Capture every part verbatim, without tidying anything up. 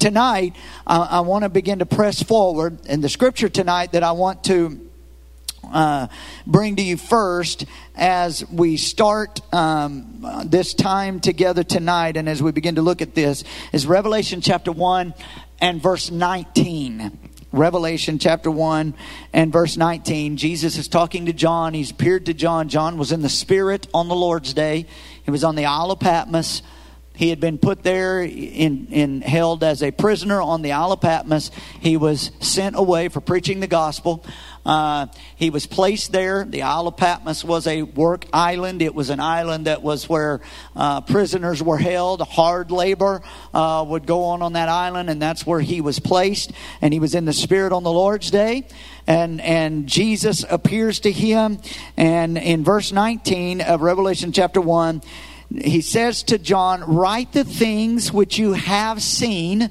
tonight, I, I want to begin to press forward. And the scripture tonight that I want to uh, bring to you first as we start um, this time together tonight, and as we begin to look at this, is Revelation chapter one and verse nineteen. Revelation chapter one and verse nineteen. Jesus is talking to John. He's appeared to John. John was in the Spirit on the Lord's day. He was on the Isle of Patmos. He had been put there in, in held as a prisoner on the Isle of Patmos. He was sent away for preaching the gospel. Uh, he was placed there. The Isle of Patmos was a work island. It was an island that was where uh, prisoners were held. Hard labor uh, would go on on that island, and that's where he was placed. And he was in the Spirit on the Lord's day. And and Jesus appears to him. And in verse nineteen of Revelation chapter one, he says to John, "Write the things which you have seen,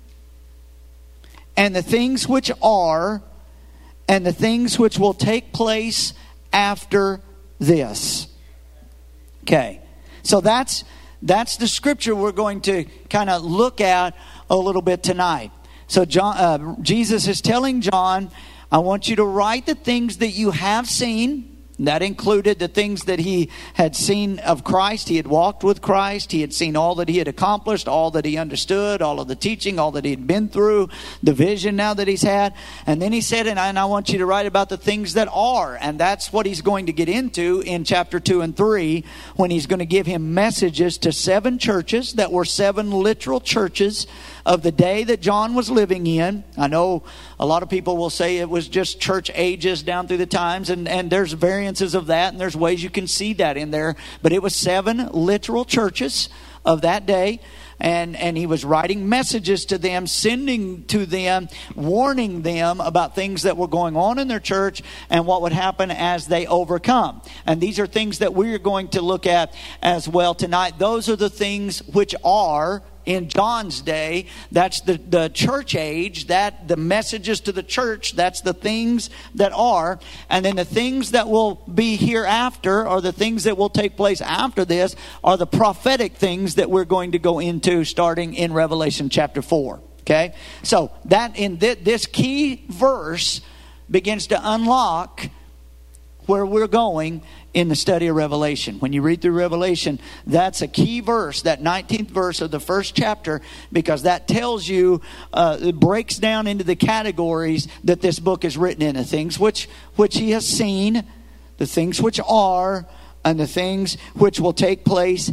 and the things which are, and the things which will take place after this." Okay, so that's that's the scripture we're going to kind of look at a little bit tonight. So John, uh, Jesus is telling John, "I want you to write the things that you have seen." That included the things that he had seen of Christ. He had walked with Christ. He had seen all that he had accomplished, all that he understood, all of the teaching, all that he had been through, the vision now that he's had. And then he said, and I, and I want you to write about the things that are. And that's what he's going to get into in chapter two and three, when he's going to give him messages to seven churches that were seven literal churches of the day that John was living in. I know a lot of people will say it was just church ages down through the times, and, and there's variances of that, and there's ways you can see that in there. But it was seven literal churches of that day. And, and he was writing messages to them, sending to them, warning them about things that were going on in their church and what would happen as they overcome. And these are things that we're going to look at as well tonight. Those are the things which are in John's day. That's the, the church age, that the messages to the church, that's the things that are. And then the things that will be hereafter, or the things that will take place after this, are the prophetic things that we're going to go into starting in Revelation chapter four. Okay? So that in th- this key verse begins to unlock where we're going in the study of Revelation. When you read through Revelation, that's a key verse, that nineteenth verse of the first chapter, because that tells you, uh, it breaks down into the categories that this book is written in. The things which, which he has seen, the things which are, and the things which will take place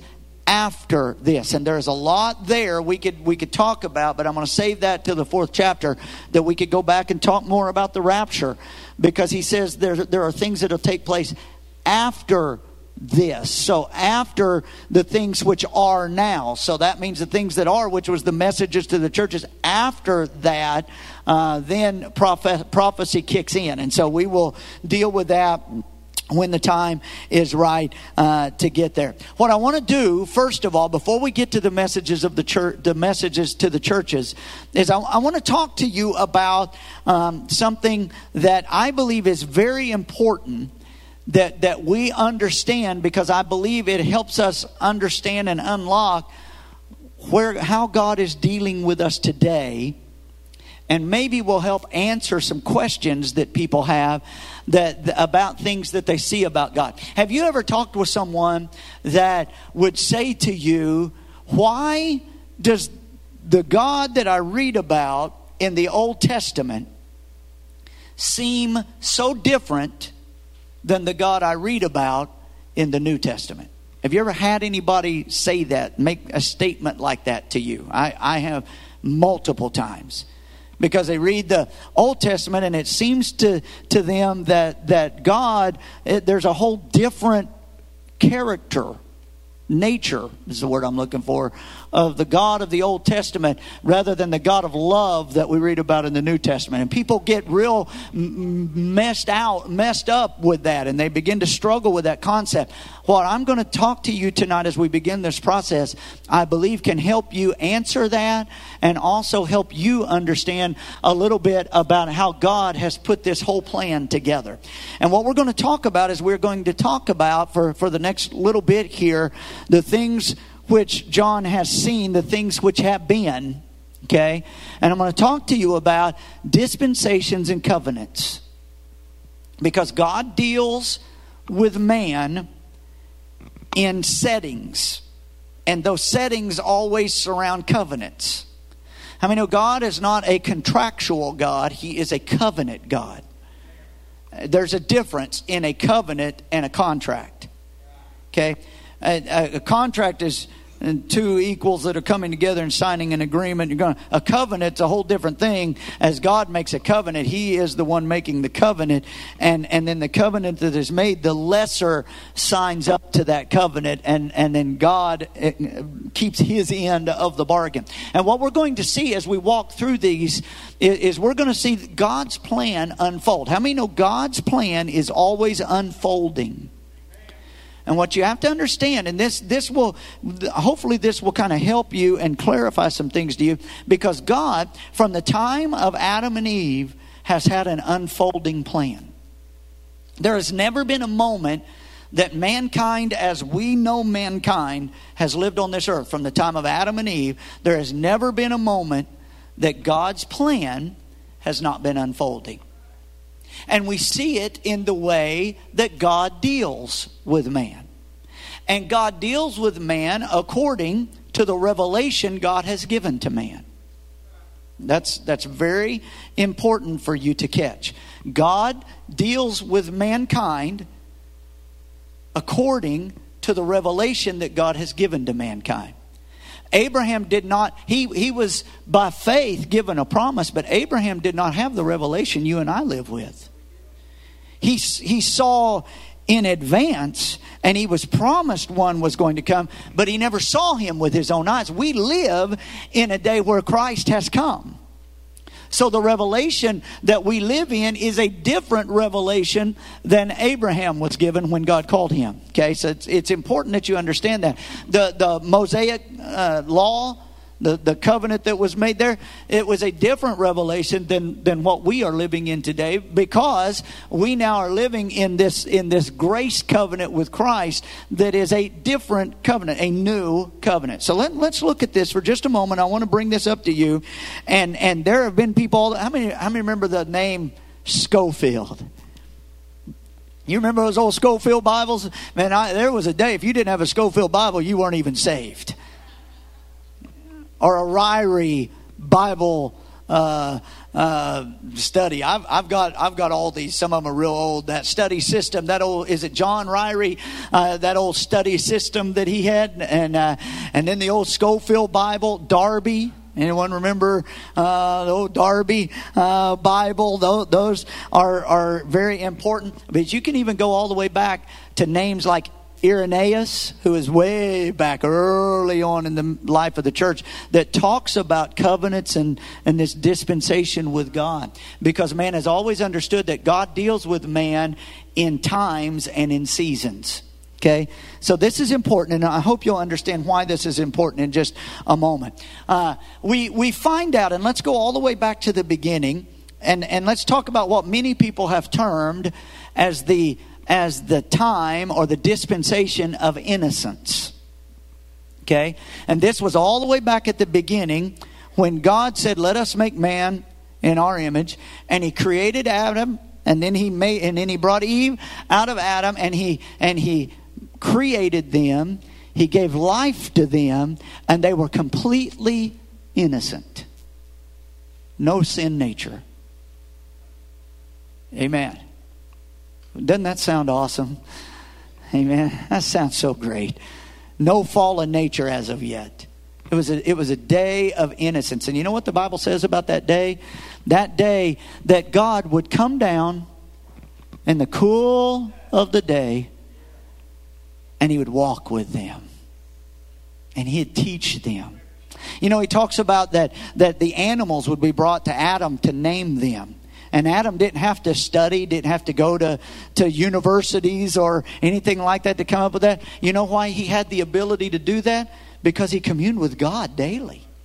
after this. And there's a lot there we could we could talk about, but I'm going to save that till the fourth chapter, that we could go back and talk more about the rapture, because he says there, there are things that will take place after this. So after the things which are now. So that means the things that are, which was the messages to the churches. After that, uh, then prophe- prophecy kicks in. And so we will deal with that when the time is right uh, to get there. What I want to do, first of all, before we get to the messages of the church, the messages to the churches, is I, I want to talk to you about um, something that I believe is very important that that we understand, because I believe it helps us understand and unlock where how God is dealing with us today, and maybe will help answer some questions that people have that about things that they see about God. Have you ever talked with someone that would say to you, "Why does the God that I read about in the Old Testament seem so different than the God I read about in the New Testament?" Have you ever had anybody say that, make a statement like that to you? I, I have multiple times. Because they read the Old Testament and it seems to, to them that, that God, it, there's a whole different character, nature is the word I'm looking for, of the God of the Old Testament rather than the God of love that we read about in the New Testament. And people get real m- messed out, messed up with that, and they begin to struggle with that concept. What I'm going to talk to you tonight as we begin this process, I believe can help you answer that, and also help you understand a little bit about how God has put this whole plan together. And what we're going to talk about is we're going to talk about for, for the next little bit here, the things which John has seen, the things which have been, Okay? And I'm going to talk to you about dispensations and covenants. Because God deals with man in settings. And those settings always surround covenants. How many know God is not a contractual God? He is a covenant God. There's a difference in a covenant and a contract. Okay? A, a, a contract is two equals that are coming together and signing an agreement. You're going a covenant's a whole different thing. As God makes a covenant, He is the one making the covenant, and and then the covenant that is made, the lesser signs up to that covenant, and and then God keeps His end of the bargain. And what we're going to see as we walk through these is, is we're going to see God's plan unfold. How many know God's plan is always unfolding? And what you have to understand, and this this will, hopefully this will kind of help you and clarify some things to you, because God, from the time of Adam and Eve, has had an unfolding plan. There has never been a moment that mankind, as we know mankind, has lived on this earth. From the time of Adam and Eve, there has never been a moment that God's plan has not been unfolding. And we see it in the way that God deals with man. And God deals with man according to the revelation God has given to man. That's, that's very important for you to catch. God deals with mankind according to the revelation that God has given to mankind. Abraham did not, he, he was by faith given a promise, but Abraham did not have the revelation you and I live with. He, he saw in advance, and he was promised one was going to come, but he never saw him with his own eyes. We live in a day where Christ has come. So the revelation that we live in is a different revelation than Abraham was given when God called him. Okay, so it's, it's important that you understand that. The, the Mosaic uh, law, the, the covenant that was made there, it was a different revelation than, than what we are living in today, because we now are living in this, in this grace covenant with Christ that is a different covenant, a new covenant. So let, let's look at this for just a moment. I want to bring this up to you. And, and there have been people, how many, how many remember the name Scofield? You remember those old Scofield Bibles? Man, I, there was a day, if you didn't have a Scofield Bible, you weren't even saved. Or a Ryrie Bible uh, uh, study. I've, I've got I've got all these. Some of them are real old. That study system. That old, is it John Ryrie? Uh, that old study system that he had, and uh, and then the old Scofield Bible, Darby. Anyone remember uh, the old Darby uh, Bible? Those, those are are very important. But you can even go all the way back to names like Irenaeus, who is way back early on in the life of the church, that talks about covenants and, and this dispensation with God. Because man has always understood that God deals with man in times and in seasons. Okay, so this is important, and I hope you'll understand why this is important in just a moment. Uh, we we find out, and let's go all the way back to the beginning, and, and let's talk about what many people have termed as the as the time or the dispensation of innocence. Okay? And this was all the way back at the beginning when God said, let us make man in our image. And He created Adam, and then he made and then he brought Eve out of Adam, and he and he created them. He gave life to them, and they were completely innocent. No sin nature. Amen. Doesn't that sound awesome? Amen. That sounds so great. No fallen nature as of yet. It was a, it was a day of innocence. And you know what the Bible says about that day? That day that God would come down in the cool of the day, and He would walk with them. And He'd teach them. You know, He talks about that, that the animals would be brought to Adam to name them. And Adam didn't have to study, didn't have to go to, to universities or anything like that to come up with that. You know why he had the ability to do that? Because he communed with God daily.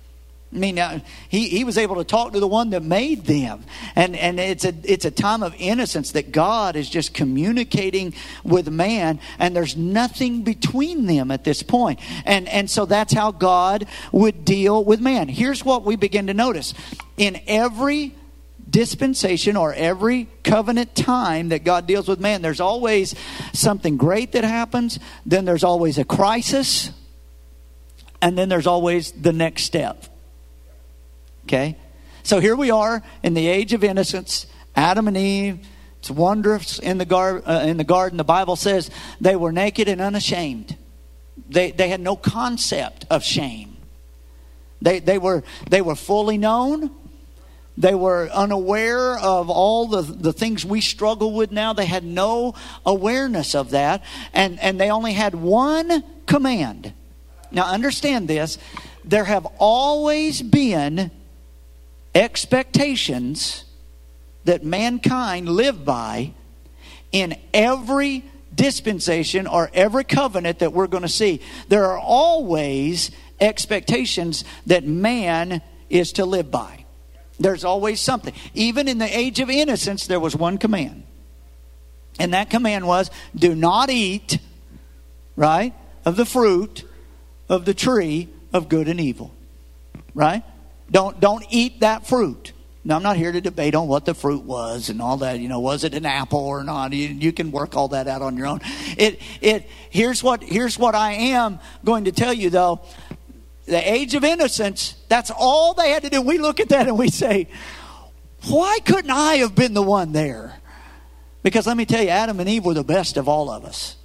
I mean, uh, he, he was able to talk to the one that made them. And and it's a it's a time of innocence that God is just communicating with man, and there's nothing between them at this point. And, and so that's how God would deal with man. Here's what we begin to notice. In every dispensation or every covenant time that God deals with man, there's always something great that happens. Then there's always a crisis. And then there's always the next step. Okay, so here we are in the age of innocence. Adam and Eve, it's wondrous in the, gar- uh, in the garden. The Bible says they were naked and unashamed. They they had no concept of shame. They they were they were fully known. They were unaware of all the, the things we struggle with now. They had no awareness of that, and and they only had one command. Now understand this: there have always been expectations that mankind live by in every dispensation or every covenant that we're going to see. There are always expectations that man is to live by. There's always something. Even in the age of innocence, there was one command. And that command was, do not eat, right, of the fruit of the tree of good and evil. Right? Don't don't eat that fruit. Now, I'm not here to debate on what the fruit was and all that. You know, was it an apple or not? You, you can work all that out on your own. It it here's what here's what I am going to tell you though. The age of innocence, that's all they had to do. We look at that and we say, why couldn't I have been the one there? Because let me tell you, Adam and Eve were the best of all of us.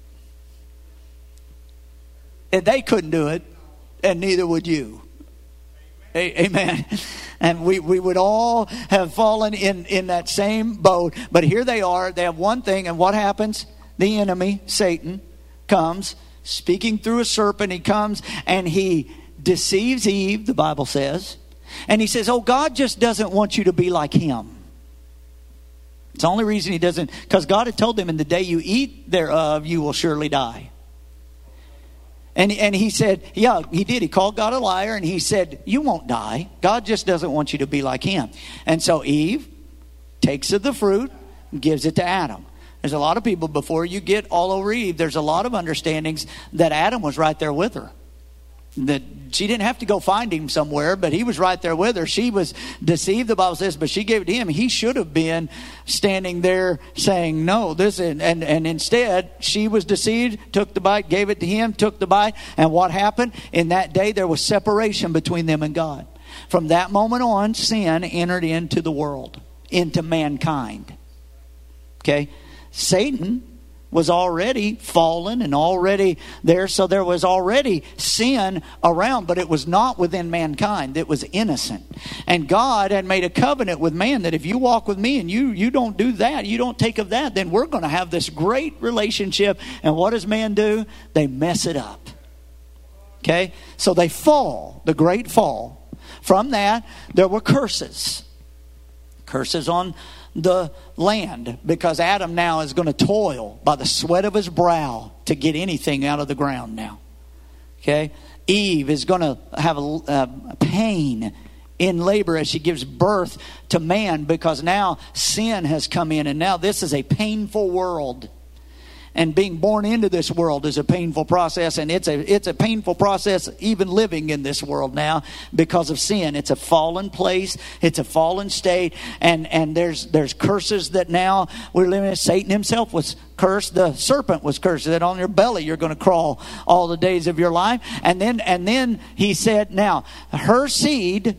And they couldn't do it, and neither would you. Amen. And we, we would all have fallen in, in that same boat. But here they are. They have one thing. And what happens? The enemy, Satan, comes speaking through a serpent. He comes and he deceives Eve, the Bible says. And he says, oh, God just doesn't want you to be like him. It's the only reason he doesn't. Because God had told them, in the day you eat thereof, you will surely die. And, and he said, yeah, he did. He called God a liar, and he said, you won't die. God just doesn't want you to be like him. And so Eve takes of the fruit and gives it to Adam. There's a lot of people, before you get all over Eve, there's a lot of understandings that Adam was right there with her. That she didn't have to go find him somewhere, but he was right there with her. She was deceived, the Bible says, but she gave it to him. He should have been standing there saying, no, this is, and, and instead she was deceived, took the bite, gave it to him, took the bite. And what happened? In that day, there was separation between them and God. From that moment on, sin entered into the world, into mankind. Okay? Satan was already fallen and already there. So there was already sin around, but it was not within mankind. It was innocent. And God had made a covenant with man that if you walk with me and you, you don't do that, you don't take of that, then we're going to have this great relationship. And what does man do? They mess it up. Okay? So they fall, the great fall. From that, there were curses. Curses on the land, because Adam now is going to toil by the sweat of his brow to get anything out of the ground now. Okay? Eve is going to have a, a pain in labor as she gives birth to man, because now sin has come in, and now this is a painful world. And being born into this world is a painful process, and it's a it's a painful process even living in this world now because of sin. It's a fallen place, it's a fallen state, and, and there's there's curses that now we're living in. Satan himself was cursed, the serpent was cursed, that on your belly you're going to crawl all the days of your life. And then and then he said, now her seed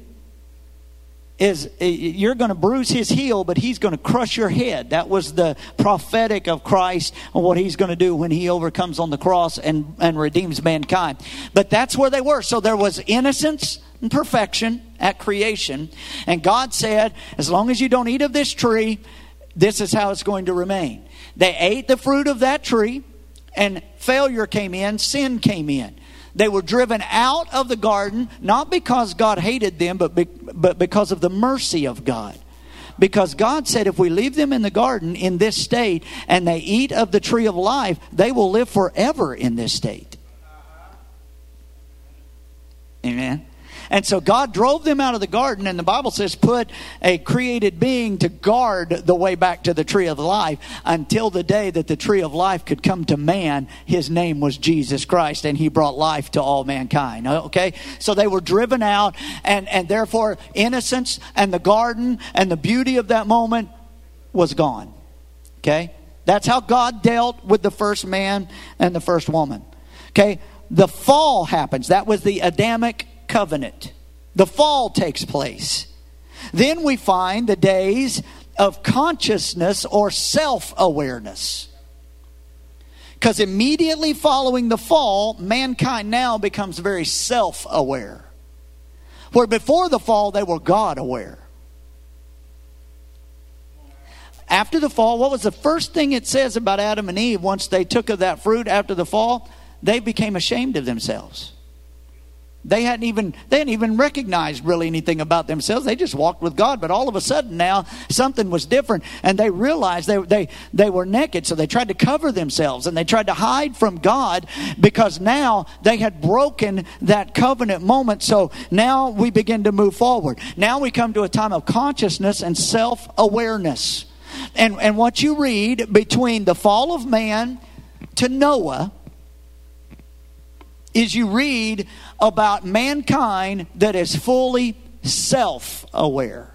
is, you're going to bruise his heel, but he's going to crush your head. That was the prophetic of Christ and what he's going to do when he overcomes on the cross and, and redeems mankind. But that's where they were. So there was innocence and perfection at creation. And God said, as long as you don't eat of this tree, this is how it's going to remain. They ate the fruit of that tree, and failure came in, sin came in. They were driven out of the garden, not because God hated them, but, be, but because of the mercy of God. Because God said if we leave them in the garden in this state and they eat of the tree of life, they will live forever in this state. Amen. And so God drove them out of the garden, and the Bible says put a created being to guard the way back to the tree of life until the day that the tree of life could come to man. His name was Jesus Christ, and he brought life to all mankind. Okay? So they were driven out, and, and therefore innocence and the garden and the beauty of that moment was gone. Okay? That's how God dealt with the first man and the first woman. Okay? The fall happens. That was the Adamic covenant. The fall takes place. Then we find the days of consciousness or self-awareness. Because immediately following the fall, mankind now becomes very self-aware. Where before the fall, they were God-aware. After the fall, what was the first thing it says about Adam and Eve once they took of that fruit after the fall? They became ashamed of themselves. They hadn't even they hadn't even recognized really anything about themselves. They just walked with God. But all of a sudden now something was different, and they realized they they they were naked. So they tried to cover themselves, and they tried to hide from God because now they had broken that covenant moment. So now we begin to move forward. Now we come to a time of consciousness and self-awareness. And and what you read between the fall of man to Noah is you read about mankind that is fully self-aware.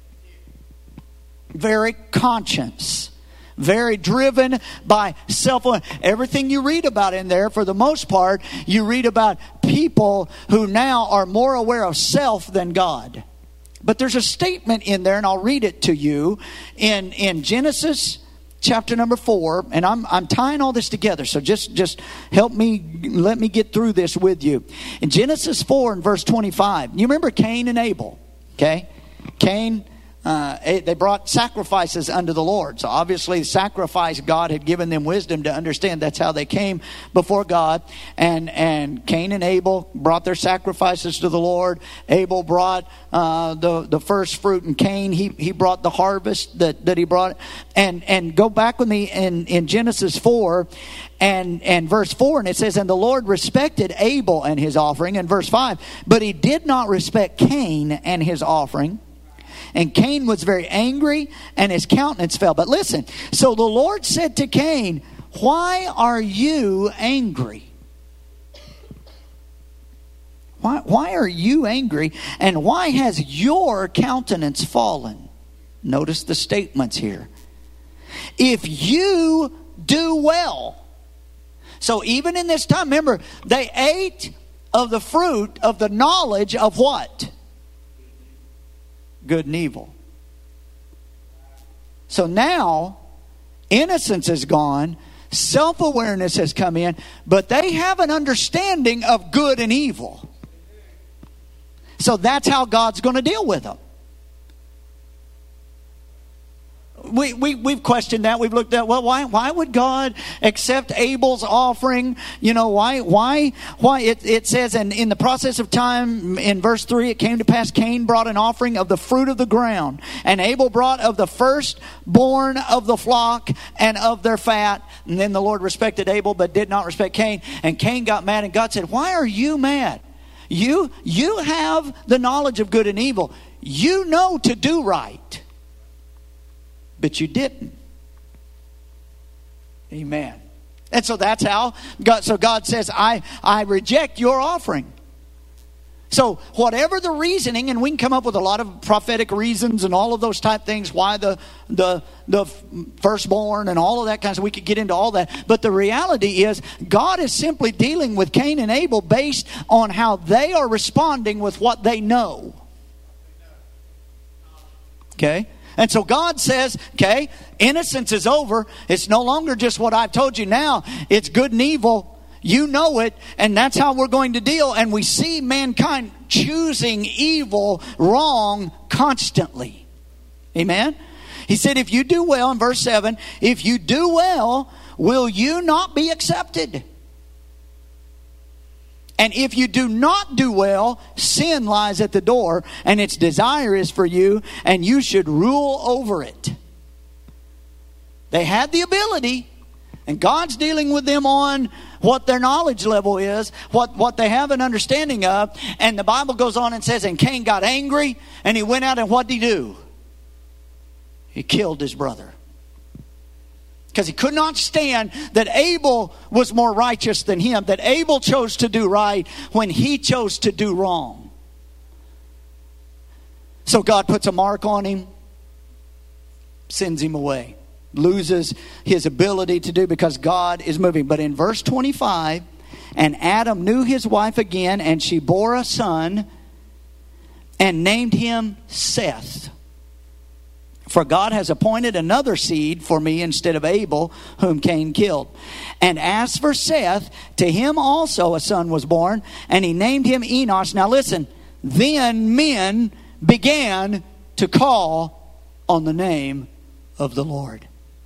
Very conscious. Very driven by self-awareness. Everything you read about in there, for the most part, you read about people who now are more aware of self than God. But there's a statement in there, and I'll read it to you, in, in Genesis chapter number four, and I'm I'm tying all this together, so just, just help me, let me get through this with you. In Genesis four and verse twenty-five, you remember Cain and Abel, okay? Cain, uh, they brought sacrifices unto the Lord. So obviously sacrifice, God had given them wisdom to understand that's how they came before God. And and Cain and Abel brought their sacrifices to the Lord. Abel brought uh, the, the first fruit, and Cain, he, he brought the harvest that, that he brought. And and go back with me in, in Genesis four and, and verse four, and it says, and the Lord respected Abel and his offering. And verse five, but he did not respect Cain and his offering. And Cain was very angry, and his countenance fell. But listen, so the Lord said to Cain, why are you angry? Why, why are you angry? And why has your countenance fallen? Notice the statements here. If you do well. So even in this time, remember, they ate of the fruit of the knowledge of what? Good and evil. So now, innocence is gone, self-awareness has come in, but they have an understanding of good and evil. So that's how God's going to deal with them. We, we, we've questioned that. We've looked at, well, why, why would God accept Abel's offering? You know, why, why, why? It, it says, and in the process of time, in verse three, it came to pass, Cain brought an offering of the fruit of the ground, and Abel brought of the firstborn of the flock and of their fat. And then the Lord respected Abel, but did not respect Cain. And Cain got mad, and God said, why are you mad? You, you have the knowledge of good and evil. You know to do right. But you didn't. Amen. And so that's how God, so God says, I, I reject your offering. So whatever the reasoning, and we can come up with a lot of prophetic reasons and all of those type things, why the the the firstborn and all of that kind of stuff, we could get into all that. But the reality is God is simply dealing with Cain and Abel based on how they are responding with what they know. Okay? And so God says, okay, innocence is over. It's no longer just what I've told you now. It's good and evil. You know it. And that's how we're going to deal. And we see mankind choosing evil, wrong, constantly. Amen? He said, if you do well, in verse seven, if you do well, will you not be accepted? And if you do not do well, sin lies at the door, and its desire is for you, and you should rule over it. They had the ability, And God's dealing with them on what their knowledge level is, what, what they have an understanding of. And the Bible goes on and says, and Cain got angry, and he went out, and what did he do? He killed his brother. Because he could not stand that Abel was more righteous than him, that Abel chose to do right when he chose to do wrong. So God puts a mark on him, sends him away, loses his ability to do because God is moving. But in verse twenty-five, and Adam knew his wife again, and she bore a son and named him Seth. For God has appointed another seed for me instead of Abel, whom Cain killed. And as for Seth, to him also a son was born, and he named him Enos. Now listen, then men began to call on the name of the Lord.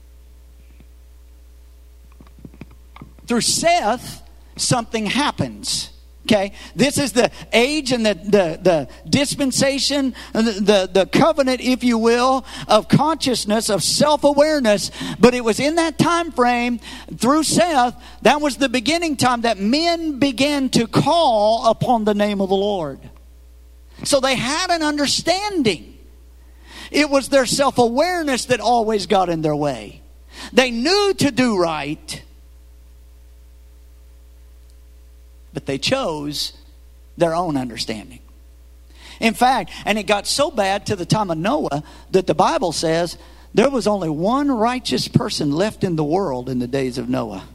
Through Seth, something happens. Okay, this is the age and the, the, the dispensation, the, the, the covenant, if you will, of consciousness, of self-awareness. But it was in that time frame, through Seth, that was the beginning time that men began to call upon the name of the Lord. So they had an understanding. It was their self-awareness that always got in their way. They knew to do right, but they chose their own understanding. In fact, and it got so bad to the time of Noah that the Bible says there was only one righteous person left in the world in the days of Noah.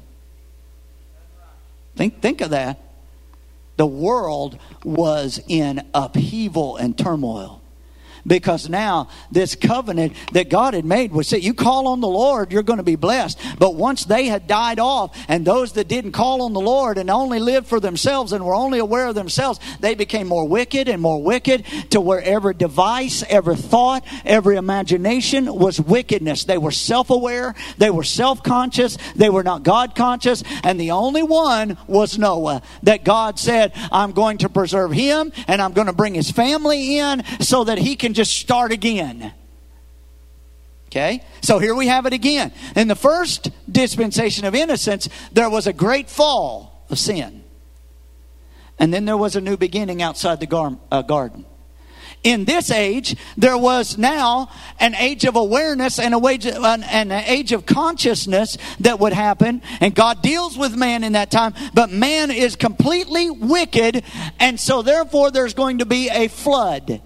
Think, think of that. The world was in upheaval and turmoil. Because now this covenant that God had made was that you call on the Lord, you're going to be blessed. But once they had died off, and those that didn't call on the Lord and only lived for themselves and were only aware of themselves, they became more wicked and more wicked, to where every device, every thought, every imagination was wickedness. They were self-aware, they were self-conscious, they were not God-conscious, and the only one was Noah, that God said, I'm going to preserve him and I'm going to bring his family in so that he can just start again. Okay, so here we have it again. In the first dispensation of innocence, there was a great fall of sin, and then there was a new beginning outside the gar- uh, garden. In this age, there was now an age of awareness and a wage, an, an age of consciousness that would happen. And God deals with man in that time. But man is completely wicked. And so therefore there's going to be a flood.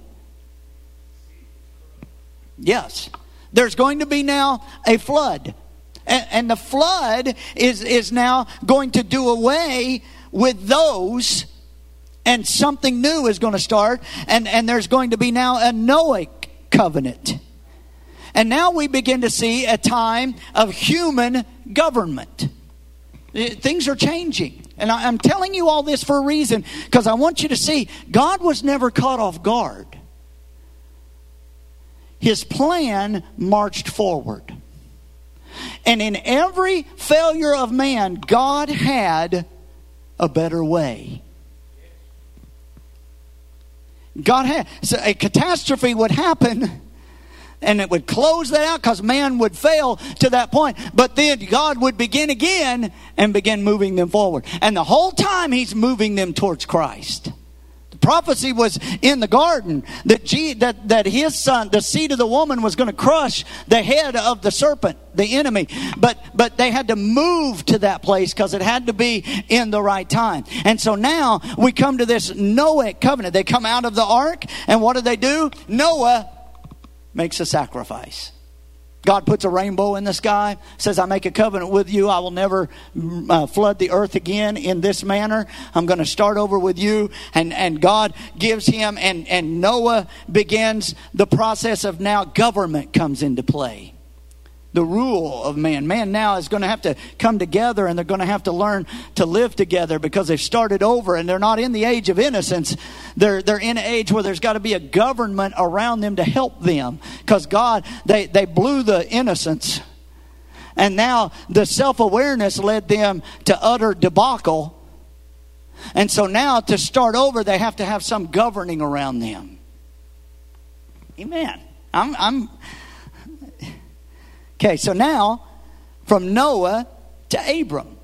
Yes. There's going to be now a flood. And, and the flood is, is now going to do away with those. And something new is going to start. And, and there's going to be now a Noahic covenant. And now we begin to see a time of human government. Things are changing. And I, I'm telling you all this for a reason. Because I want you to see, God was never caught off guard. His plan marched forward. And in every failure of man, God had a better way. God had, so a catastrophe would happen, and it would close that out because man would fail to that point. But then God would begin again and begin moving them forward. And the whole time he's moving them towards Christ. The prophecy was in the garden that, G, that, that his son, the seed of the woman, was going to crush the head of the serpent, the enemy. But, but they had to move to that place because it had to be in the right time. And so now we come to this Noahic covenant. They come out of the ark, and what do they do? Noah makes a sacrifice. God puts a rainbow in the sky, says, I make a covenant with you. I will never uh, flood the earth again in this manner. I'm going to start over with you. And, and God gives him, and, and Noah begins the process of now government comes into play. The rule of man. Man now is going to have to come together, and they're going to have to learn to live together because they've started over, and they're not in the age of innocence. They're, they're in an age where there's got to be a government around them to help them. Because God, they, they blew the innocence. And now the self-awareness led them to utter debacle. And so now to start over, they have to have some governing around them. Amen. I'm... I'm Okay, so now, from Noah to Abram.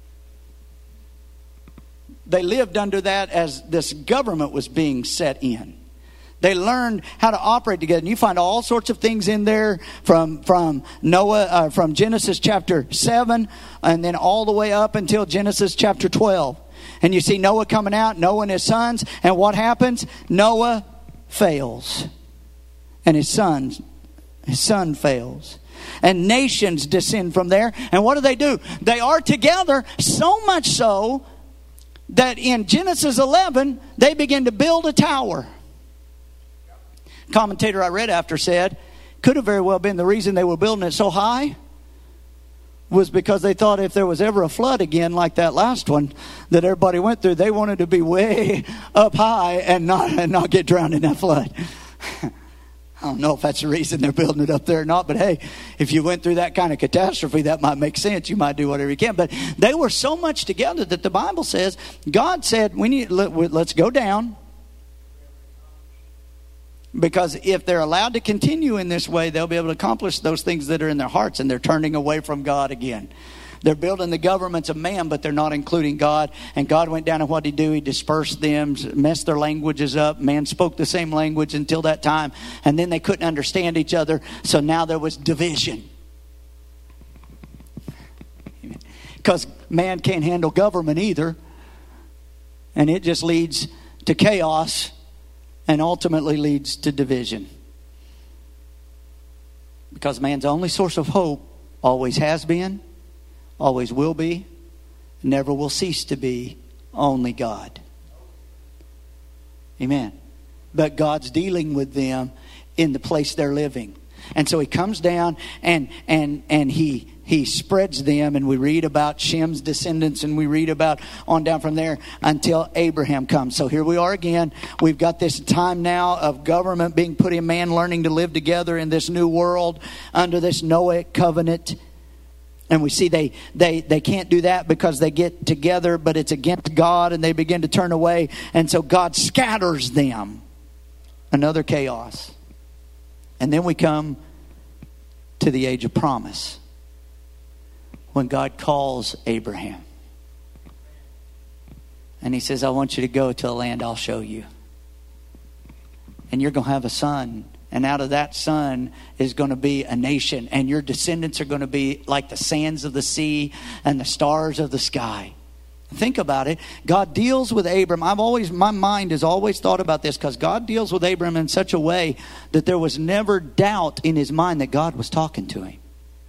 They lived under that as this government was being set in. They learned how to operate together. And you find all sorts of things in there from, from Noah, uh, from Genesis chapter seven, and then all the way up until Genesis chapter twelve. And you see Noah coming out, Noah and his sons. And what happens? Noah fails. And his sons, his son fails. And nations descend from there. And what do they do? They are together, so much so that in Genesis eleven, they begin to build a tower. Commentator I read after said, could have very well been the reason they were building it so high was because they thought if there was ever a flood again like that last one that everybody went through, they wanted to be way up high and not, and not get drowned in that flood. I don't know if that's the reason they're building it up there or not, but hey, if you went through that kind of catastrophe, that might make sense. You might do whatever you can. But they were so much together that the Bible says, God said, we need, let, let's go down. Because if they're allowed to continue in this way, they'll be able to accomplish those things that are in their hearts, and they're turning away from God again. They're building the governments of man, but they're not including God. And God went down, and what did he do? He dispersed them, messed their languages up. Man spoke the same language until that time. And then they couldn't understand each other. So now there was division. Because man can't handle government either. And it just leads to chaos and ultimately leads to division. Because man's only source of hope always has been, always will be, never will cease to be, only God. Amen. But God's dealing with them in the place they're living. And so he comes down and and and he he spreads them, and we read about Shem's descendants, and we read about on down from there until Abraham comes. So here we are again. We've got this time now of government being put in, man learning to live together in this new world under this Noahic covenant. And we see they, they, they can't do that because they get together, but it's against God, and they begin to turn away. And so God scatters them. Another chaos. And then we come to the age of promise, when God calls Abraham. And he says, I want you to go to a land I'll show you. And you're going to have a son. And out of that son is going to be a nation. And your descendants are going to be like the sands of the sea and the stars of the sky. Think about it. God deals with Abram. I've always, my mind has always thought about this, because God deals with Abram in such a way that there was never doubt in his mind that God was talking to him.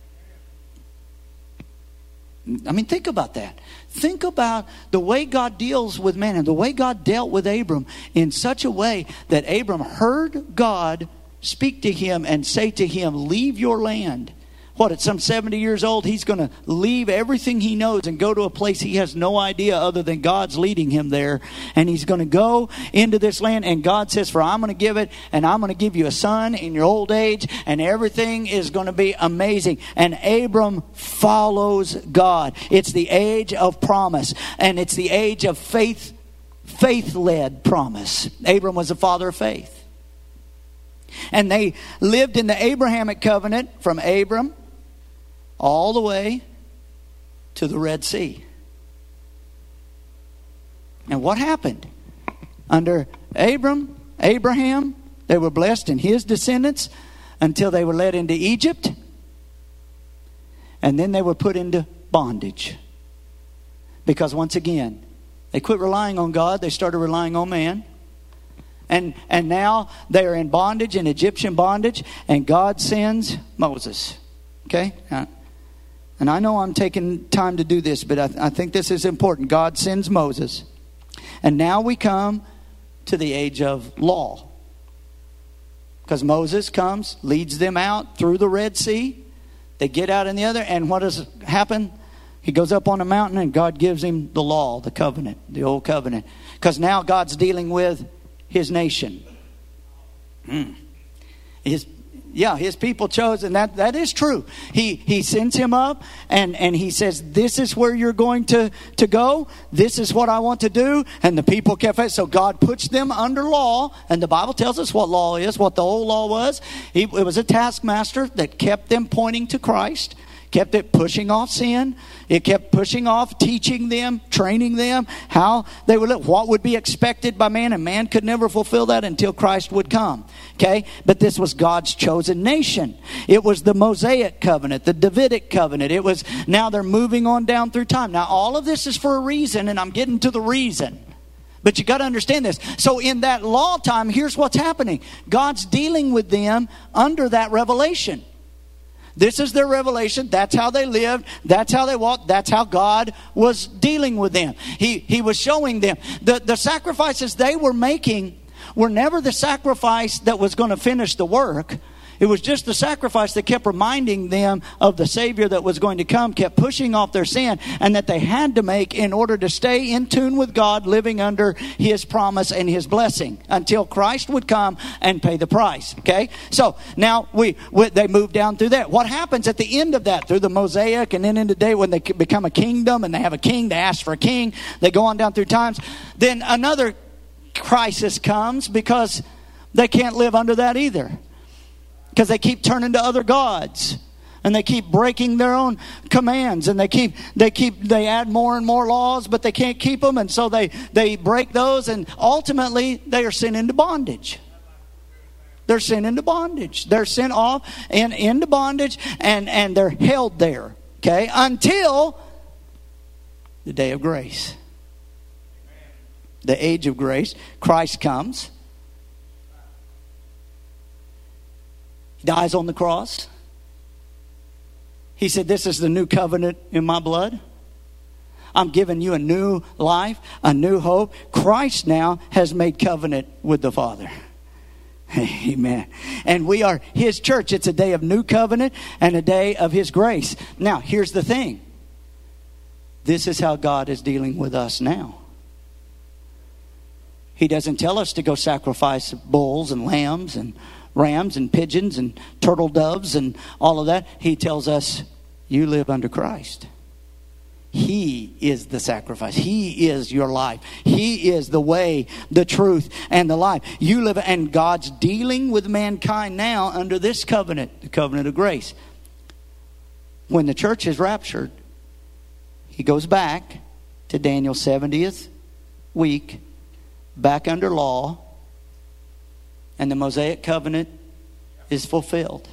I mean, think about that. Think about the way God deals with man, and the way God dealt with Abram in such a way that Abram heard God speak to him and say to him, leave your land. What, at some seventy years old, he's going to leave everything he knows and go to a place he has no idea other than God's leading him there. And he's going to go into this land, and God says, for I'm going to give it, and I'm going to give you a son in your old age, and everything is going to be amazing. And Abram follows God. It's the age of promise, and it's the age of faith, faith-led promise. Abram was the father of faith. And they lived in the Abrahamic covenant from Abram all the way to the Red Sea. And what happened? Under Abram, Abraham, they were blessed in his descendants until they were led into Egypt. And then they were put into bondage. Because once again, they quit relying on God. They started relying on man. And and now they are in bondage, in Egyptian bondage. And God sends Moses. Okay? Now, and I know I'm taking time to do this, but I, I think this is important. God sends Moses. And now we come to the age of law. Because Moses comes, leads them out through the Red Sea. They get out in the other. And what does happen? He goes up on a mountain, and God gives him the law, the covenant, the old covenant. Because now God's dealing with his nation. Hmm. His Yeah, his people chose, and that, that is true. He he sends him up, and, and he says, this is where you're going to, to go. This is what I want to do. And the people kept it. So God puts them under law, and the Bible tells us what law is, what the old law was. He, it was a taskmaster that kept them pointing to Christ, kept it pushing off sin. It kept pushing off teaching them, training them how they would live, what would be expected by man, and man could never fulfill that until Christ would come. Okay? But this was God's chosen nation. It was the Mosaic covenant, the Davidic covenant. It was, now they're moving on down through time. Now all of this is for a reason, and I'm getting to the reason. But you got to understand this. So in that law time, here's what's happening. God's dealing with them under that revelation. This is their revelation. That's how they lived. That's how they walked. That's how God was dealing with them. He, he was showing them. The, the sacrifices they were making were never the sacrifice that was going to finish the work. It was just the sacrifice that kept reminding them of the Savior that was going to come, kept pushing off their sin, and that they had to make in order to stay in tune with God, living under His promise and His blessing until Christ would come and pay the price. Okay? So now we, we they move down through that. What happens at the end of that, through the Mosaic, and then in the day when they become a kingdom and they have a king, they ask for a king, they go on down through times, then another crisis comes because they can't live under that either. Because they keep turning to other gods, and they keep breaking their own commands, and they keep they keep they add more and more laws, but they can't keep them, and so they they break those, and ultimately they are sent into bondage. They're sent into bondage. They're sent off and into bondage, and and they're held there. Okay, until the day of grace, the age of grace. Christ comes. Dies on the cross. He said, this is the new covenant in my blood. I'm giving you a new life, a new hope. Christ now has made covenant with the Father. Amen. And we are His church. It's a day of new covenant and a day of His grace. Now, here's the thing. This is how God is dealing with us now. He doesn't tell us to go sacrifice bulls and lambs and rams and pigeons and turtle doves and all of that. He tells us, you live under Christ. He is the sacrifice. He is your life. He is the way, the truth, and the life. You live, and God's dealing with mankind now under this covenant, the covenant of grace. When the church is raptured, He goes back to Daniel's seventieth week, back under law, and the Mosaic covenant is fulfilled.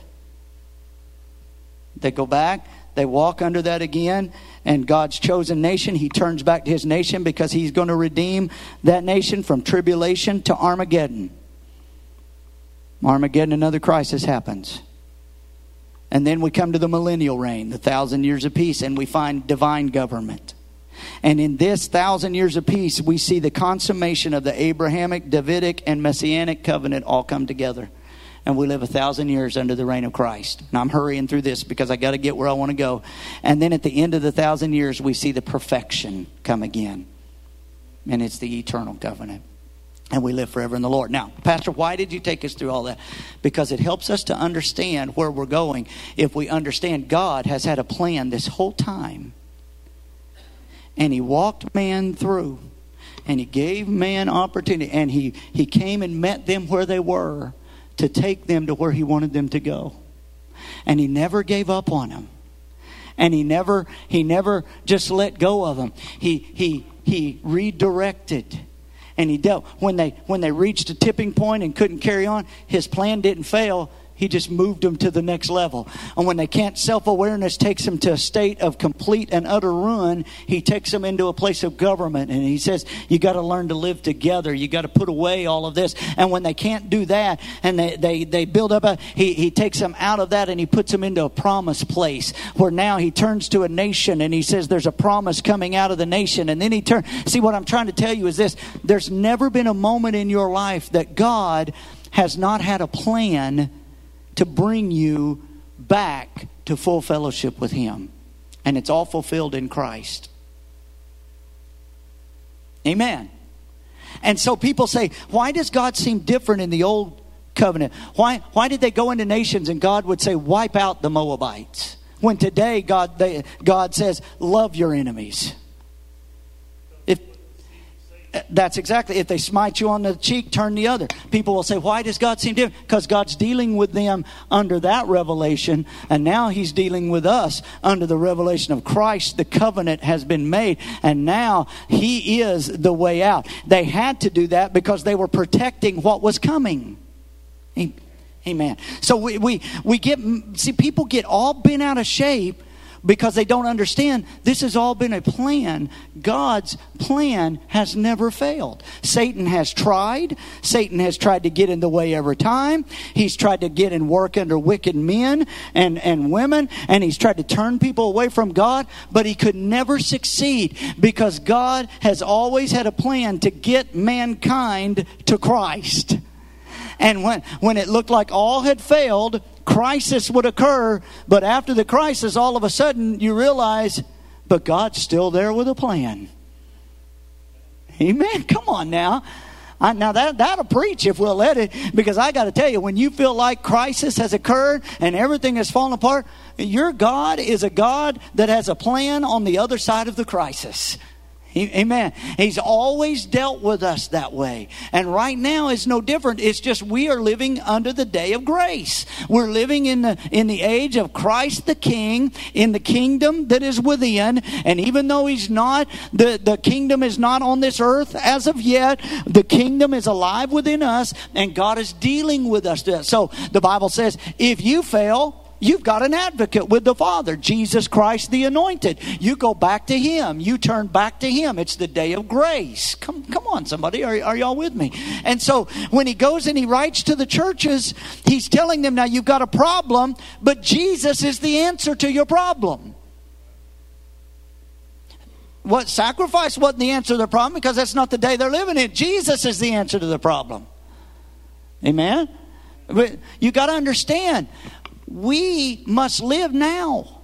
They go back, they walk under that again, and God's chosen nation, He turns back to His nation because He's going to redeem that nation from tribulation to Armageddon. Armageddon, another crisis happens. And then we come to the millennial reign, the thousand years of peace, and we find divine government. And in this thousand years of peace, we see the consummation of the Abrahamic, Davidic, and Messianic covenant all come together. And we live a thousand years under the reign of Christ. And I'm hurrying through this because I got to get where I want to go. And then at the end of the thousand years, we see the perfection come again. And it's the eternal covenant. And we live forever in the Lord. Now, Pastor, why did you take us through all that? Because it helps us to understand where we're going. If we understand God has had a plan this whole time. And He walked man through. And He gave man opportunity. And he, he came and met them where they were to take them to where He wanted them to go. And He never gave up on them. And He never he never just let go of them. He he he redirected. And He dealt. When they when they reached a tipping point and couldn't carry on, His plan didn't fail. He just moved them to the next level. And when they can't, self-awareness takes them to a state of complete and utter ruin. He takes them into a place of government. And He says, you got to learn to live together. You got to put away all of this. And when they can't do that, and they, they, they build up, a, he, he takes them out of that and He puts them into a promised place. Where now He turns to a nation and He says, there's a promise coming out of the nation. And then He turns. See, what I'm trying to tell you is this. There's never been a moment in your life that God has not had a plan to bring you back to full fellowship with Him. And it's all fulfilled in Christ. Amen. And so people say, why does God seem different in the old covenant? Why, why did they go into nations and God would say, wipe out the Moabites? When today God, they, God says, love your enemies. If That's exactly. If they smite you on the cheek, turn the other. People will say, why does God seem different? Because God's dealing with them under that revelation. And now He's dealing with us under the revelation of Christ. The covenant has been made. And now He is the way out. They had to do that because they were protecting what was coming. Amen. So we, we, we get, see, people get all bent out of shape because they don't understand this has all been a plan. God's plan has never failed. Satan has tried. Satan has tried to get in the way every time. He's tried to get and work under wicked men and, and women. And he's tried to turn people away from God. But he could never succeed because God has always had a plan to get mankind to Christ. And when, when it looked like all had failed, crisis would occur. But after the crisis, all of a sudden you realize, but God's still there with a plan. Amen. Come on now. I, now that, that'll preach if we'll let it. Because I got to tell you, when you feel like crisis has occurred and everything has fallen apart, your God is a God that has a plan on the other side of the crisis. Amen. He's always dealt with us that way. And right now is no different. It's just we are living under the day of grace. We're living in the in the age of Christ the King, in the kingdom that is within. And even though He's not, the, the kingdom is not on this earth as of yet, the kingdom is alive within us, and God is dealing with us. So the Bible says, if you fail, you've got an advocate with the Father, Jesus Christ the Anointed. You go back to Him. You turn back to Him. It's the day of grace. Come, come on, somebody. Are, are y'all with me? And so when he goes and he writes to the churches, he's telling them, now you've got a problem, but Jesus is the answer to your problem. What sacrifice wasn't the answer to the problem because that's not the day they're living in. Jesus is the answer to the problem. Amen? But you got to understand, we must live now.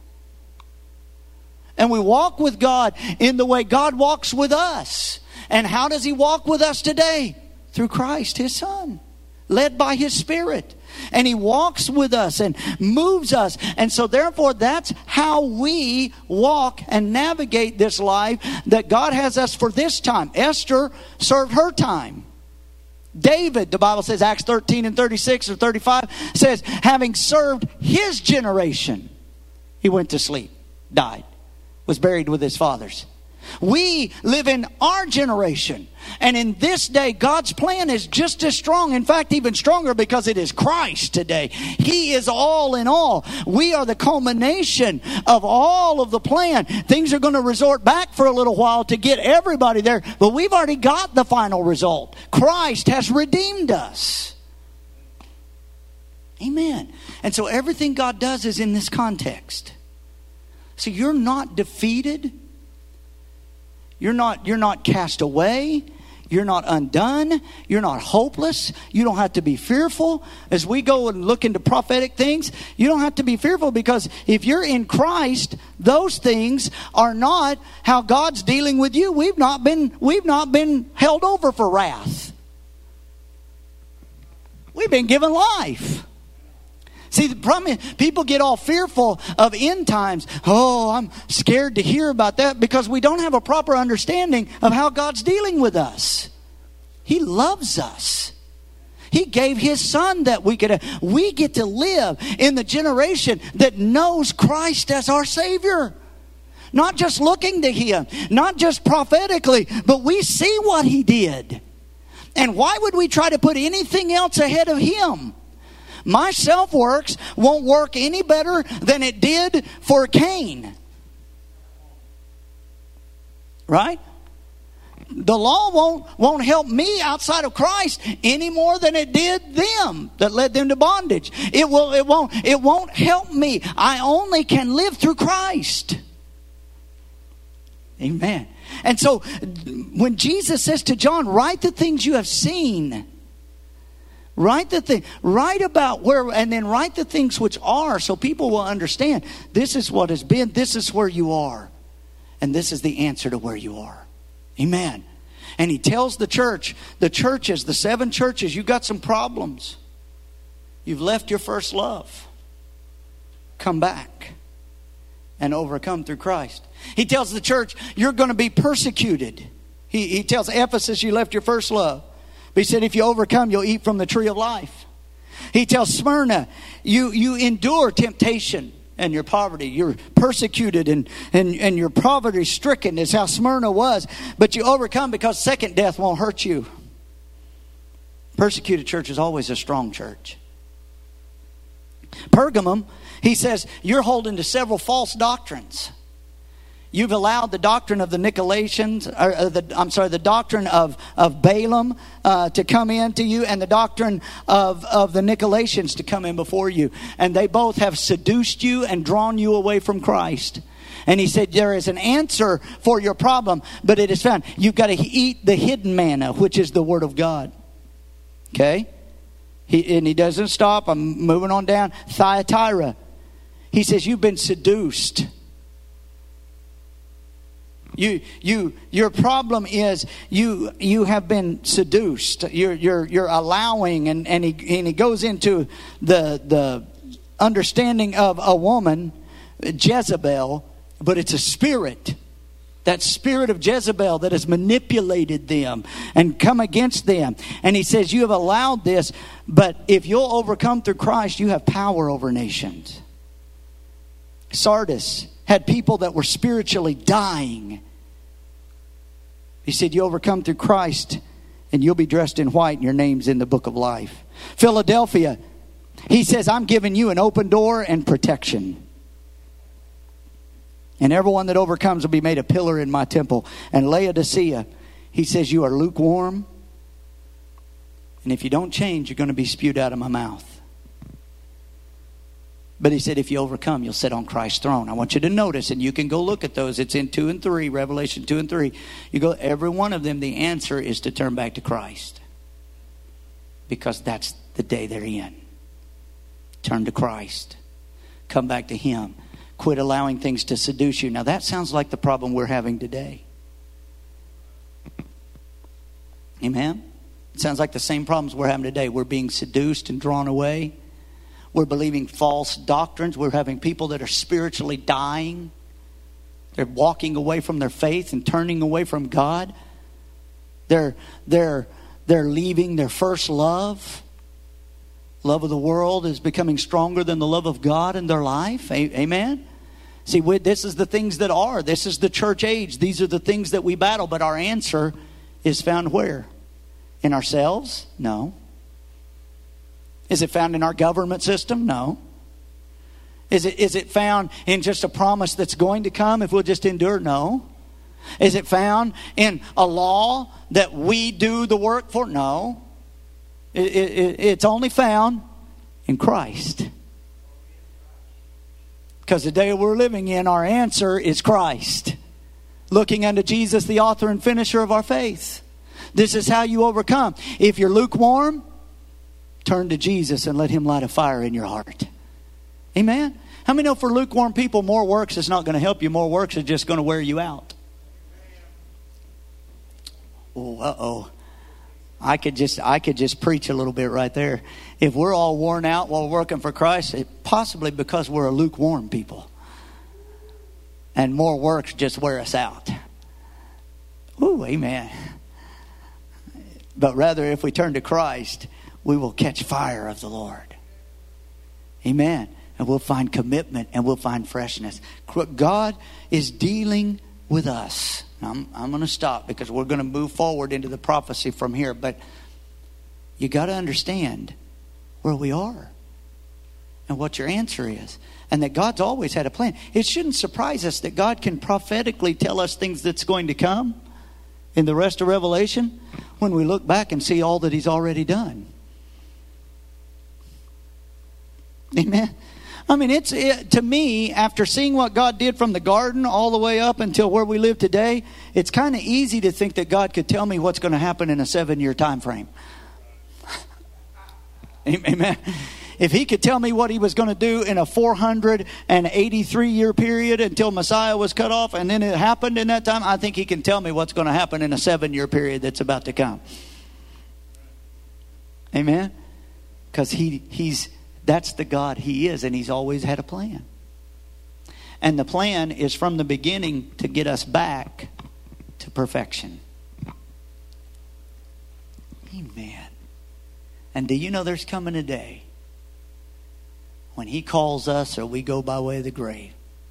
And we walk with God in the way God walks with us. And how does He walk with us today? Through Christ, His Son, led by His Spirit. And He walks with us and moves us. And so therefore, that's how we walk and navigate this life that God has us for this time. Esther served her time. David, the Bible says, Acts thirteen and thirty-six or thirty-five, says, having served his generation, he went to sleep, died, was buried with his fathers. We live in our generation. And in this day, God's plan is just as strong. In fact, even stronger because it is Christ today. He is all in all. We are the culmination of all of the plan. Things are going to resort back for a little while to get everybody there. But we've already got the final result. Christ has redeemed us. Amen. And so everything God does is in this context. So you're not defeated. You're not, you're not cast away. You're not undone. You're not hopeless. You don't have to be fearful. As we go and look into prophetic things, you don't have to be fearful, because if you're in Christ, those things are not how God's dealing with you. We've not been, we've not been held over for wrath. We've been given life. See, the problem is people get all fearful of end times. Oh, I'm scared to hear about that, because we don't have a proper understanding of how God's dealing with us. He loves us. He gave His Son that we could. We get to live in the generation that knows Christ as our Savior. Not just looking to Him, not just prophetically, but we see what He did. And why would we try to put anything else ahead of Him? My self-works won't work any better than it did for Cain. Right? The law won't, won't help me outside of Christ any more than it did them that led them to bondage. It will, it won't, it won't help me. I only can live through Christ. Amen. And so when Jesus says to John, write the things you have seen. Write the thing, write about where, and then write the things which are, so people will understand this is what has been, this is where you are, and this is the answer to where you are. Amen. And he tells the church, the churches, the seven churches, you've got some problems. You've left your first love. Come back and overcome through Christ. He tells the church, you're going to be persecuted. He, he tells Ephesus, you left your first love. But he said, if you overcome, you'll eat from the tree of life. He tells Smyrna, you, you endure temptation and your poverty. You're persecuted and, and, and you're poverty stricken is how Smyrna was. But you overcome because second death won't hurt you. Persecuted church is always a strong church. Pergamum, he says, you're holding to several false doctrines. You've allowed the doctrine of the Nicolaitans, or the, I'm sorry, the doctrine of, of Balaam uh, to come into you, and the doctrine of, of the Nicolaitans to come in before you. And they both have seduced you and drawn you away from Christ. And he said, there is an answer for your problem, but it is found. You've got to eat the hidden manna, which is the Word of God. Okay? He, and he doesn't stop. I'm moving on down. Thyatira. He says, you've been seduced. You, you, your problem is you, you have been seduced. You're, you're, you're allowing, and, and he, and he goes into the, the understanding of a woman, Jezebel, but it's a spirit. That spirit of Jezebel that has manipulated them and come against them. And he says, you have allowed this, but if you'll overcome through Christ, you have power over nations. Sardis had people that were spiritually dying. He said, you overcome through Christ and you'll be dressed in white and your name's in the book of life. Philadelphia, he says, I'm giving you an open door and protection. And everyone that overcomes will be made a pillar in my temple. And Laodicea, he says, you are lukewarm. And if you don't change, you're going to be spewed out of my mouth. But he said, if you overcome, you'll sit on Christ's throne. I want you to notice, and you can go look at those. It's in two and three, Revelation two and three. You go, every one of them, the answer is to turn back to Christ. Because that's the day they're in. Turn to Christ. Come back to Him. Quit allowing things to seduce you. Now that sounds like the problem we're having today. Amen? It sounds like the same problems we're having today. We're being seduced and drawn away. We're believing false doctrines. We're having people that are spiritually dying. They're walking away from their faith and turning away from God. They're, they're, they're leaving their first love. Love of the world is becoming stronger than the love of God in their life. Amen? See, this is the things that are. This is the church age. These are the things that we battle. But our answer is found where? In ourselves? No. Is it found in our government system? No. Is it, is it found in just a promise that's going to come if we'll just endure? No. Is it found in a law that we do the work for? No. It, it, it's only found in Christ. Because the day we're living in, our answer is Christ. Looking unto Jesus, the author and finisher of our faith. This is how you overcome. If you're lukewarm, turn to Jesus and let Him light a fire in your heart. Amen? How many know for lukewarm people, more works is not going to help you. More works is just going to wear you out. Oh, uh-oh. I could just I could just preach a little bit right there. If we're all worn out while working for Christ, it possibly because we're a lukewarm people. And more works just wear us out. Ooh, amen. But rather, if we turn to Christ, we will catch fire of the Lord. Amen. And we'll find commitment and we'll find freshness. God is dealing with us. I'm, I'm going to stop because we're going to move forward into the prophecy from here. But you got to understand where we are and what your answer is. And that God's always had a plan. It shouldn't surprise us that God can prophetically tell us things that's going to come in the rest of Revelation when we look back and see all that He's already done. Amen. I mean, it's it, to me, after seeing what God did from the garden all the way up until where we live today, it's kind of easy to think that God could tell me what's going to happen in a seven-year time frame. Amen. If He could tell me what He was going to do in a four hundred eighty-three year period until Messiah was cut off, and then it happened in that time, I think He can tell me what's going to happen in a seven-year period that's about to come. Amen. Because he he's that's the God He is, and He's always had a plan. And the plan is from the beginning to get us back to perfection. Amen. And do you know there's coming a day when He calls us or we go by way of the grave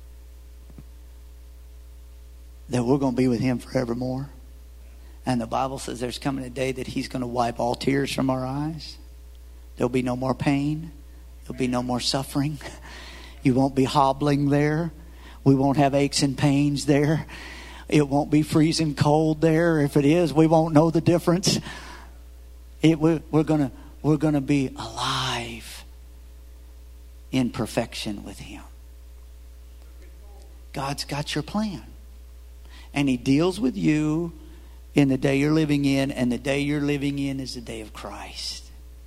that we're going to be with Him forevermore? And the Bible says there's coming a day that He's going to wipe all tears from our eyes. There'll be no more pain. There'll be no more suffering. You won't be hobbling there. We won't have aches and pains there. It won't be freezing cold there. If it is, we won't know the difference. It, we're, we're gonna we're gonna be alive in perfection with Him. God's got your plan, and He deals with you in the day you're living in, and the day you're living in is the day of Christ.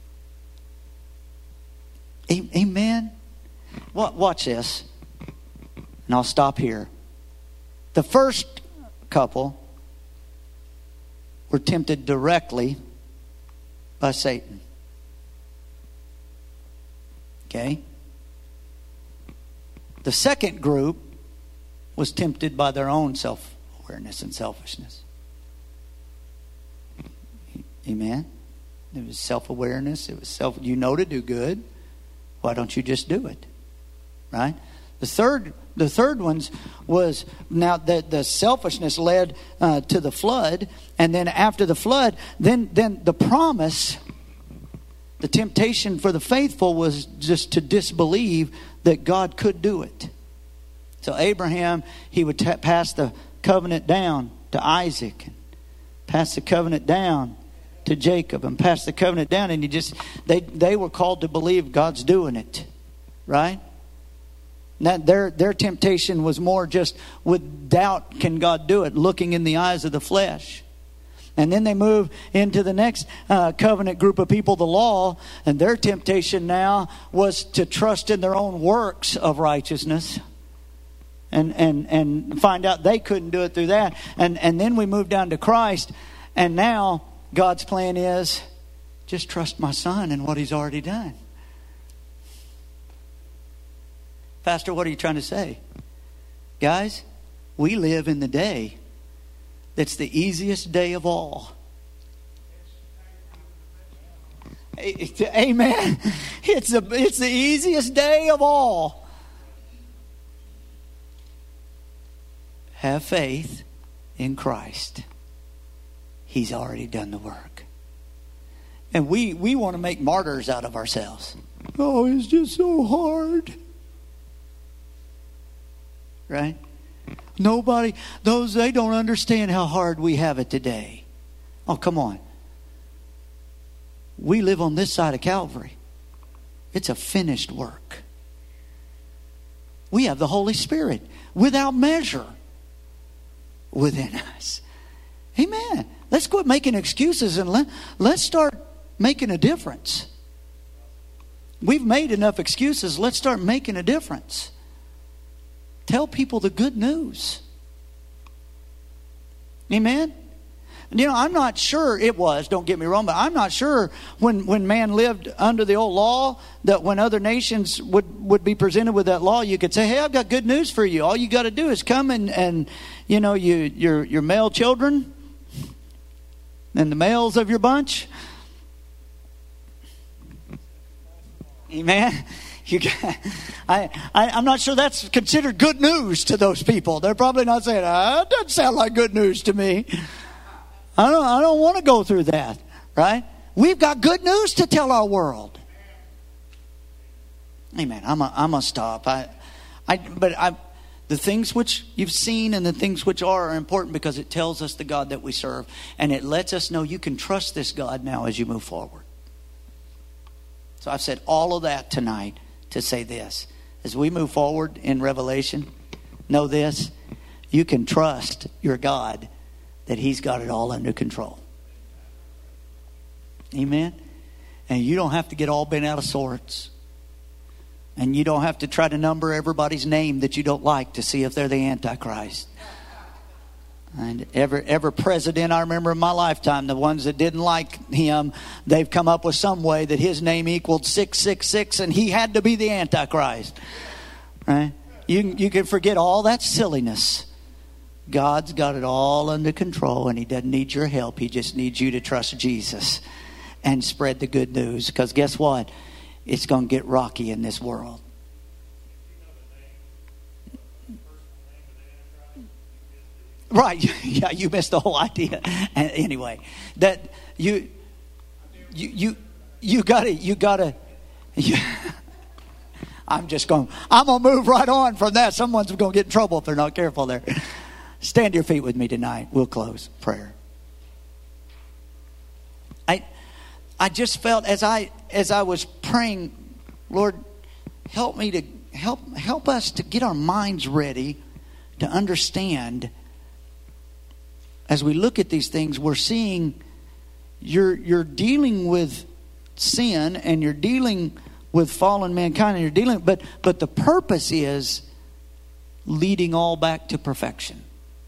Amen. Watch this, and I'll stop here. The first couple were tempted directly by Satan. Okay? The second group was tempted by their own self-awareness and selfishness. Amen? It was self-awareness. It was self, you know to do good. Why don't you just do it? Right? The third The third ones was now that the selfishness led uh, to the flood, and then after the flood, then then the promise, the temptation for the faithful was just to disbelieve that God could do it. So Abraham, he would t- pass the covenant down to Isaac, and pass the covenant down to Jacob, and pass the covenant down, and he just they they were called to believe God's doing it, right? That their their temptation was more just with doubt, can God do it? Looking in the eyes of the flesh. And then they move into the next uh, covenant group of people, the law, and their temptation now was to trust in their own works of righteousness, and and and find out they couldn't do it through that. And and then we move down to Christ, and now God's plan is just trust my Son and what He's already done. Pastor, what are you trying to say? Guys, we live in the day that's the easiest day of all. Amen. It's the, it's the easiest day of all. Have faith in Christ. He's already done the work. And we, we want to make martyrs out of ourselves. Oh, it's just so hard. Right? Nobody, those, they don't understand how hard we have it today. Oh, come on. We live on this side of Calvary. It's a finished work. We have the Holy Spirit without measure within us. Amen. Let's quit making excuses and let, let's start making a difference. We've made enough excuses. Let's start making a difference. Tell people the good news. Amen? You know, I'm not sure it was, don't get me wrong, but I'm not sure when, when man lived under the old law that when other nations would, would be presented with that law, you could say, hey, I've got good news for you. All you got to do is come and, and you know, you, your, your male children and the males of your bunch. Amen? You got, I, I, I'm not sure that's considered good news to those people. They're probably not saying, ah, that doesn't sound like good news to me. I don't, I don't want to go through that, right? We've got good news to tell our world. Amen. I'm a, I'm a stop. I, I, but I, the things which you've seen and the things which are are important because it tells us the God that we serve, and it lets us know you can trust this God now as you move forward. So I've said all of that tonight to say this. As we move forward in Revelation, know this. You can trust your God that He's got it all under control. Amen? And you don't have to get all bent out of sorts. And you don't have to try to number everybody's name that you don't like to see if they're the Antichrist. And every, every president I remember in my lifetime, the ones that didn't like him, they've come up with some way that his name equaled six six six and he had to be the Antichrist. Right? You, you can forget all that silliness. God's got it all under control and He doesn't need your help. He just needs you to trust Jesus. and spread the good news. Because guess what? It's going to get rocky in this world. Right. Yeah, you missed the whole idea. And anyway, that you you you you gotta you gotta you, I'm just going I'm gonna move right on from that. Someone's gonna get in trouble if they're not careful there. Stand to your feet with me tonight. We'll close prayer. I I just felt as I as I was praying, Lord, help me to help help us to get our minds ready to understand. As we look at these things, we're seeing you're you're dealing with sin and you're dealing with fallen mankind and you're dealing, but but the purpose is leading all back to perfection.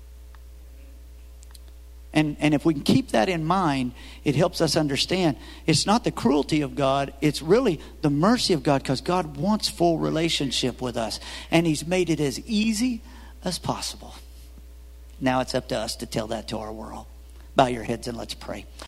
And and if we can keep that in mind, it helps us understand it's not the cruelty of God, it's really the mercy of God, because God wants full relationship with us. And He's made it as easy as possible. Now it's up to us to tell that to our world. Bow your heads and let's pray.